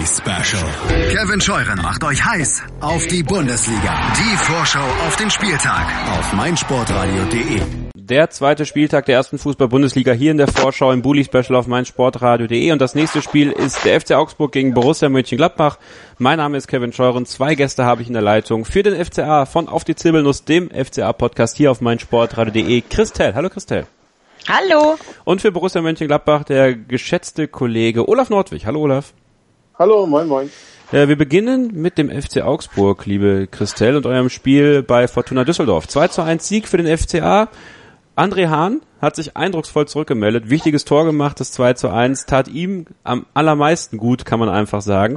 Bully Special. Kevin Scheuren macht euch heiß auf die Bundesliga. Die Vorschau auf den Spieltag auf meinsportradio.de. Der zweite Spieltag der ersten Fußball-Bundesliga hier in der Vorschau im Bully Special auf meinsportradio.de. Und das nächste Spiel ist der FC Augsburg gegen Borussia Mönchengladbach. Mein Name ist Kevin Scheuren. 2 Gäste habe ich in der Leitung für den FCA von Auf die Zirbelnuss, dem FCA-Podcast hier auf meinsportradio.de. Christel. Hallo Christel. Hallo. Und für Borussia Mönchengladbach der geschätzte Kollege Olaf Nordwig. Hallo Olaf. Hallo, moin moin. Wir beginnen mit dem FC Augsburg, liebe Christel, und eurem Spiel bei Fortuna Düsseldorf. 2:1 Sieg für den FCA. André Hahn hat sich eindrucksvoll zurückgemeldet, wichtiges Tor gemacht, das 2:1, tat ihm am allermeisten gut, kann man einfach sagen.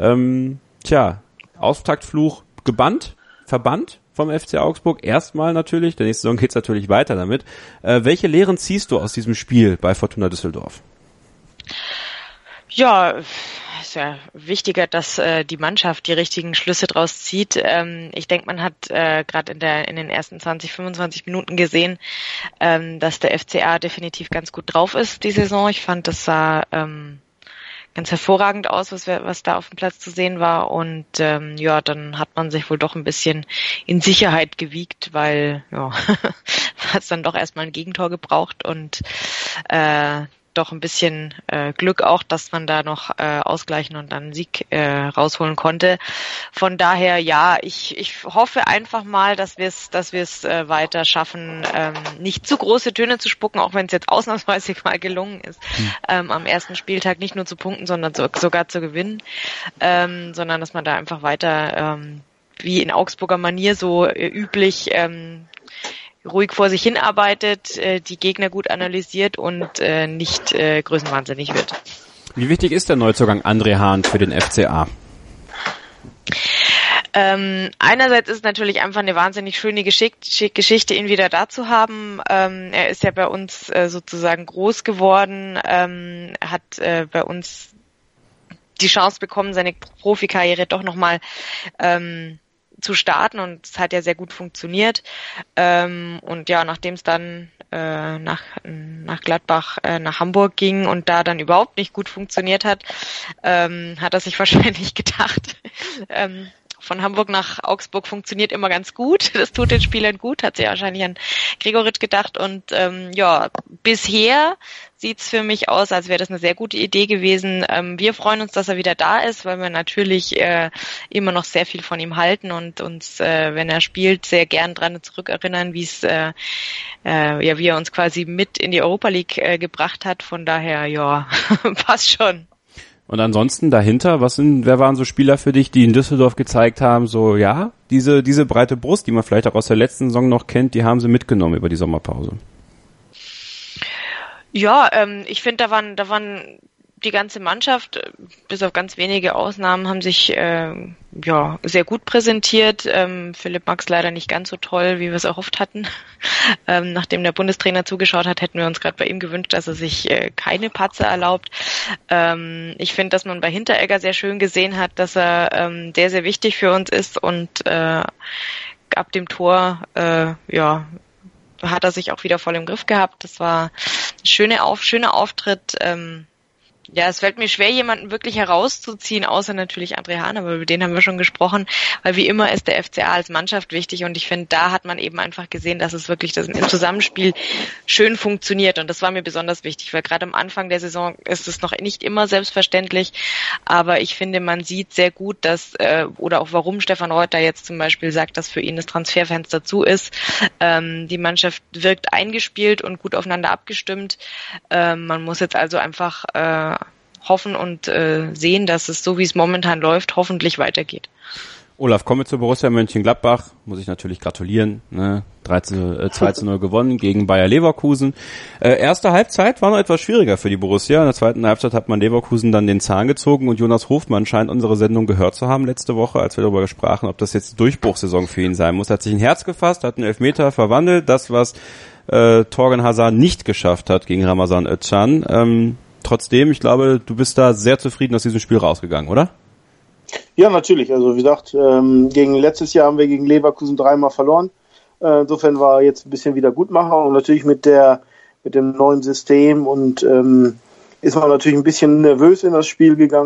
Auftaktfluch verbannt vom FC Augsburg, erstmal natürlich, der nächste Saison geht's natürlich weiter damit. Welche Lehren ziehst du aus diesem Spiel bei Fortuna Düsseldorf? Ja, ist ja wichtiger, dass die Mannschaft die richtigen Schlüsse draus zieht. Ich denke, man hat gerade in den ersten 20, 25 Minuten gesehen, dass der FCA definitiv ganz gut drauf ist die Saison. Ich fand, das sah ganz hervorragend aus, was da auf dem Platz zu sehen war. Und dann hat man sich wohl doch ein bisschen in Sicherheit gewiegt, weil hat es dann doch erstmal ein Gegentor gebraucht und doch ein bisschen Glück auch, dass man da noch ausgleichen und dann einen Sieg rausholen konnte. Von daher, ja, ich hoffe einfach mal, dass wir es weiter schaffen, nicht zu große Töne zu spucken, auch wenn es jetzt ausnahmsweise mal gelungen ist, am ersten Spieltag nicht nur zu punkten, sondern sogar zu gewinnen, sondern dass man da einfach weiter wie in Augsburger Manier so üblich ruhig vor sich hin arbeitet, die Gegner gut analysiert und nicht größenwahnsinnig wird. Wie wichtig ist der Neuzugang André Hahn für den FCA? Einerseits ist es natürlich einfach eine wahnsinnig schöne Geschichte, ihn wieder da zu haben. Er ist ja bei uns sozusagen groß geworden, hat bei uns die Chance bekommen, seine Profikarriere doch nochmal zu starten, und es hat ja sehr gut funktioniert. Und ja, nachdem es dann nach Gladbach nach Hamburg ging und da dann überhaupt nicht gut funktioniert hat, hat er sich wahrscheinlich gedacht, von Hamburg nach Augsburg funktioniert immer ganz gut. Das tut den Spielern gut, hat sich wahrscheinlich an Gregoritsch gedacht. Und bisher sieht's für mich aus, als wäre das eine sehr gute Idee gewesen. Wir freuen uns, dass er wieder da ist, weil wir natürlich immer noch sehr viel von ihm halten und uns, wenn er spielt, sehr gern dran zurückerinnern, wie er uns quasi mit in die Europa League gebracht hat. Von daher, passt schon. Und ansonsten dahinter, wer waren so Spieler für dich, die in Düsseldorf gezeigt haben, diese breite Brust, die man vielleicht auch aus der letzten Saison noch kennt, die haben sie mitgenommen über die Sommerpause? Ja, ich finde, da waren die ganze Mannschaft, bis auf ganz wenige Ausnahmen, haben sich sehr gut präsentiert. Philipp Max leider nicht ganz so toll, wie wir es erhofft hatten. Nachdem der Bundestrainer zugeschaut hat, hätten wir uns gerade bei ihm gewünscht, dass er sich keine Patze erlaubt. Ich finde, dass man bei Hinteregger sehr schön gesehen hat, dass er sehr, sehr wichtig für uns ist, und ab dem Tor hat er sich auch wieder voll im Griff gehabt. Das war ein schöner Auftritt. Es fällt mir schwer, jemanden wirklich herauszuziehen, außer natürlich André Hahn, aber über den haben wir schon gesprochen, weil wie immer ist der FCA als Mannschaft wichtig, und ich finde, da hat man eben einfach gesehen, dass es wirklich im Zusammenspiel schön funktioniert, und das war mir besonders wichtig, weil gerade am Anfang der Saison ist es noch nicht immer selbstverständlich, aber ich finde, man sieht sehr gut, dass, oder auch warum Stefan Reuter jetzt zum Beispiel sagt, dass für ihn das Transferfenster zu ist. Die Mannschaft wirkt eingespielt und gut aufeinander abgestimmt. Man muss jetzt also einfach hoffen und sehen, dass es, so wie es momentan läuft, hoffentlich weitergeht. Olaf, kommen wir zu Borussia Mönchengladbach. Muss ich natürlich gratulieren. 2:0 gewonnen gegen Bayer Leverkusen. Erste Halbzeit war noch etwas schwieriger für die Borussia. In der zweiten Halbzeit hat man Leverkusen dann den Zahn gezogen, und Jonas Hofmann scheint unsere Sendung gehört zu haben letzte Woche, als wir darüber sprachen, ob das jetzt Durchbruchssaison für ihn sein muss. Er hat sich ein Herz gefasst, hat einen Elfmeter verwandelt. Das, was Torgan Hazard nicht geschafft hat gegen Ramazan Özcan. Trotzdem, ich glaube, du bist da sehr zufrieden aus diesem Spiel rausgegangen, oder? Ja, natürlich. Also wie gesagt, gegen letztes Jahr haben wir gegen Leverkusen 3-mal verloren. Insofern war jetzt ein bisschen Wiedergutmacher, und natürlich mit dem neuen System, und ist man natürlich ein bisschen nervös in das Spiel gegangen,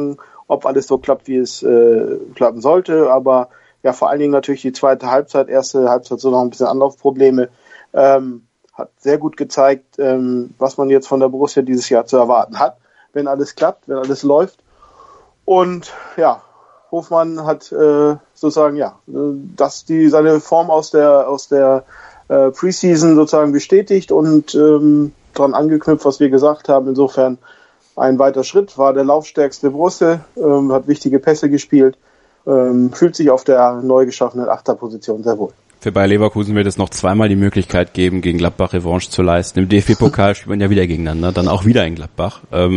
ob alles so klappt, wie es klappen sollte. Aber ja, vor allen Dingen natürlich die zweite Halbzeit, erste Halbzeit so noch ein bisschen Anlaufprobleme. Hat sehr gut gezeigt, was man jetzt von der Borussia dieses Jahr zu erwarten hat, wenn alles klappt, wenn alles läuft. Und ja, Hofmann hat sozusagen seine Form aus der Preseason sozusagen bestätigt und daran angeknüpft, was wir gesagt haben. Insofern ein weiter Schritt, war der laufstärkste Borussia, hat wichtige Pässe gespielt, fühlt sich auf der neu geschaffenen Achterposition sehr wohl. Für Bayer Leverkusen wird es noch zweimal die Möglichkeit geben, gegen Gladbach Revanche zu leisten. Im DFB-Pokal spielt man ja wieder gegeneinander, dann auch wieder in Gladbach.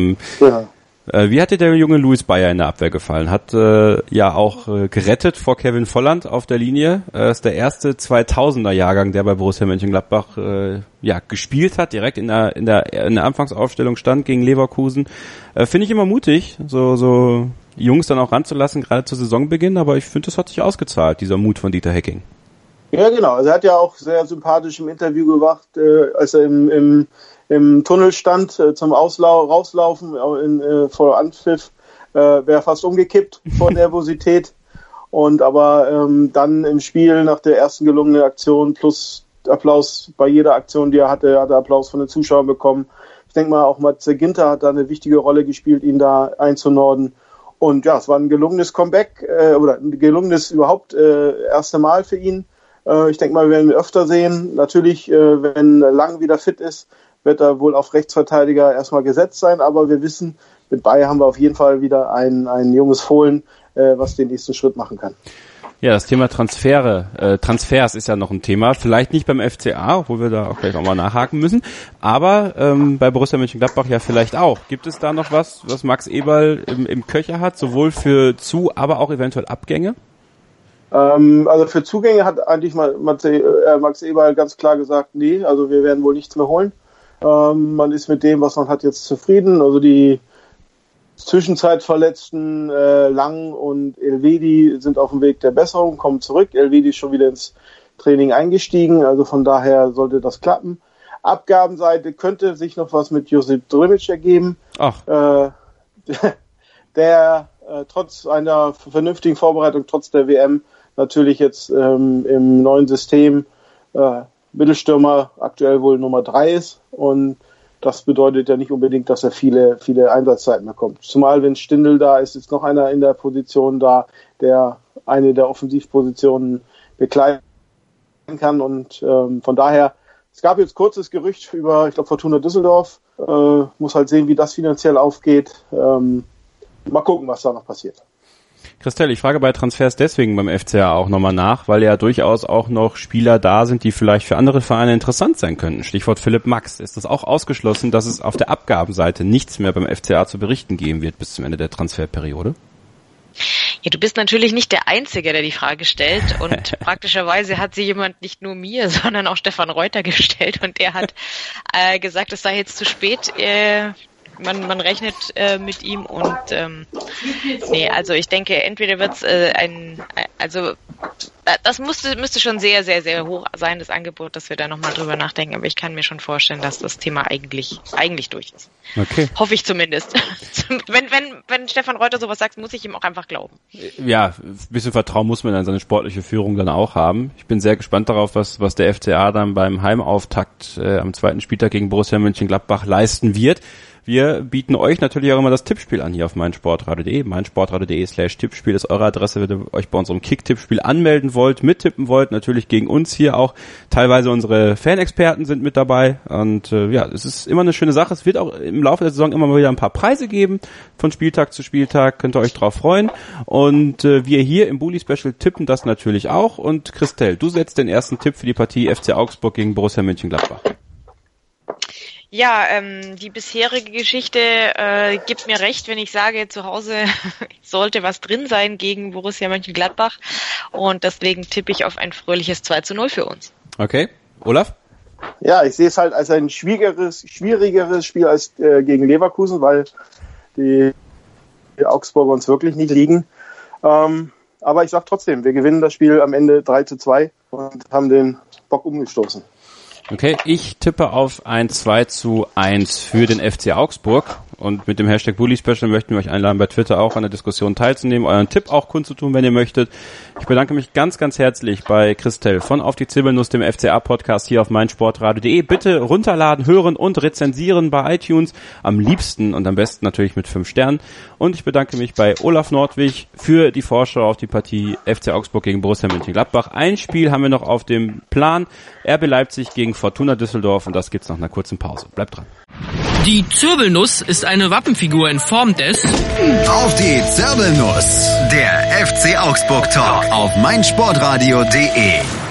Wie hat dir der junge Luis Bayer in der Abwehr gefallen? Hat auch gerettet vor Kevin Volland auf der Linie. Ist der erste 2000er-Jahrgang, der bei Borussia Mönchengladbach gespielt hat, direkt in der Anfangsaufstellung stand gegen Leverkusen. Finde ich immer mutig, so Jungs dann auch ranzulassen, gerade zu Saisonbeginn, aber ich finde, das hat sich ausgezahlt, dieser Mut von Dieter Hecking. Ja, genau. Also er hat ja auch sehr sympathisch im Interview gemacht, als er im Tunnel stand zum Rauslaufen vor Anpfiff, wäre fast umgekippt vor Nervosität. Aber dann im Spiel nach der ersten gelungenen Aktion plus Applaus bei jeder Aktion, die er hatte, hat er Applaus von den Zuschauern bekommen. Ich denke mal, auch Matze Ginter hat da eine wichtige Rolle gespielt, ihn da einzunorden. Und ja, es war ein gelungenes Comeback oder ein gelungenes überhaupt erste Mal für ihn. Ich denke mal, wir werden ihn öfter sehen. Natürlich, wenn Lang wieder fit ist, wird er wohl auf Rechtsverteidiger erstmal gesetzt sein. Aber wir wissen, mit Bayer haben wir auf jeden Fall wieder ein junges Fohlen, was den nächsten Schritt machen kann. Ja, das Thema Transfers ist ja noch ein Thema. Vielleicht nicht beim FCA, obwohl wir da auch gleich nochmal nachhaken müssen. Aber bei Borussia Mönchengladbach ja vielleicht auch. Gibt es da noch was Max Eberl im Köcher hat, sowohl für aber auch eventuell Abgänge? Also für Zugänge hat eigentlich Max Eberl ganz klar gesagt, nee, also wir werden wohl nichts mehr holen. Man ist mit dem, was man hat, jetzt zufrieden. Also die Zwischenzeitverletzten Lang und Elvedi sind auf dem Weg der Besserung, kommen zurück. Elvedi ist schon wieder ins Training eingestiegen, also von daher sollte das klappen. Abgabenseite könnte sich noch was mit Josip Drmic ergeben. Der trotz einer vernünftigen Vorbereitung, trotz der WM, natürlich jetzt im neuen System Mittelstürmer aktuell wohl Nummer 3 ist. Und das bedeutet ja nicht unbedingt, dass er viele Einsatzzeiten bekommt. Zumal, wenn Stindl da ist, ist noch einer in der Position da, der eine der Offensivpositionen bekleiden kann. Und von daher, es gab jetzt kurzes Gerücht über, ich glaube, Fortuna Düsseldorf. Muss halt sehen, wie das finanziell aufgeht. Mal gucken, was da noch passiert. Christel, ich frage bei Transfers deswegen beim FCA auch nochmal nach, weil ja durchaus auch noch Spieler da sind, die vielleicht für andere Vereine interessant sein könnten. Stichwort Philipp Max. Ist das auch ausgeschlossen, dass es auf der Abgabenseite nichts mehr beim FCA zu berichten geben wird bis zum Ende der Transferperiode? Ja, du bist natürlich nicht der Einzige, der die Frage stellt, und praktischerweise hat sie jemand nicht nur mir, sondern auch Stefan Reuter gestellt, und der hat gesagt, es sei jetzt zu spät. Man rechnet mit ihm und also ich denke, entweder wird's das müsste schon sehr, sehr, sehr hoch sein, das Angebot, dass wir da nochmal drüber nachdenken, aber ich kann mir schon vorstellen, dass das Thema eigentlich durch ist. Okay. Hoffe ich zumindest. Wenn Stefan Reuter sowas sagt, muss ich ihm auch einfach glauben. Ja, ein bisschen Vertrauen muss man in seine sportliche Führung dann auch haben. Ich bin sehr gespannt darauf, was der FCA dann beim Heimauftakt am zweiten Spieltag gegen Borussia Mönchengladbach leisten wird. Wir bieten euch natürlich auch immer das Tippspiel an hier auf meinsportradio.de. meinsportradio.de/Tippspiel ist eure Adresse, wenn ihr euch bei unserem Kick-Tippspiel anmelden wollt, mittippen wollt. Natürlich gegen uns hier auch. Teilweise unsere Fanexperten sind mit dabei. Und es ist immer eine schöne Sache. Es wird auch im Laufe der Saison immer mal wieder ein paar Preise geben. Von Spieltag zu Spieltag könnt ihr euch drauf freuen. Und wir hier im Bully Special tippen das natürlich auch. Und Christel, du setzt den ersten Tipp für die Partie FC Augsburg gegen Borussia Mönchengladbach. Ja, die bisherige Geschichte gibt mir recht, wenn ich sage, zu Hause sollte was drin sein gegen Borussia Mönchengladbach, und deswegen tippe ich auf ein fröhliches 2:0 für uns. Okay, Olaf? Ja, ich sehe es halt als ein schwierigeres Spiel als gegen Leverkusen, weil die Augsburger uns wirklich nicht liegen. Aber ich sag trotzdem, wir gewinnen das Spiel am Ende 3:2 und haben den Bock umgestoßen. Okay, ich tippe auf ein 2:1 für den FC Augsburg. Und mit dem Hashtag Bully Special möchten wir euch einladen, bei Twitter auch an der Diskussion teilzunehmen, euren Tipp auch kundzutun, wenn ihr möchtet. Ich bedanke mich ganz, ganz herzlich bei Christel von Auf die Zirbelnuss, dem FCA-Podcast hier auf meinsportradio.de. Bitte runterladen, hören und rezensieren bei iTunes. Am liebsten und am besten natürlich mit 5 Sternen. Und ich bedanke mich bei Olaf Nordwig für die Vorschau auf die Partie FC Augsburg gegen Borussia Mönchengladbach. Ein Spiel haben wir noch auf dem Plan. RB Leipzig gegen Fortuna Düsseldorf. Und das gibt's nach einer kurzen Pause. Bleibt dran. Die Zirbelnuss ist eine Wappenfigur in Form des Auf die Zirbelnuss, der FC Augsburg Talk auf meinsportradio.de.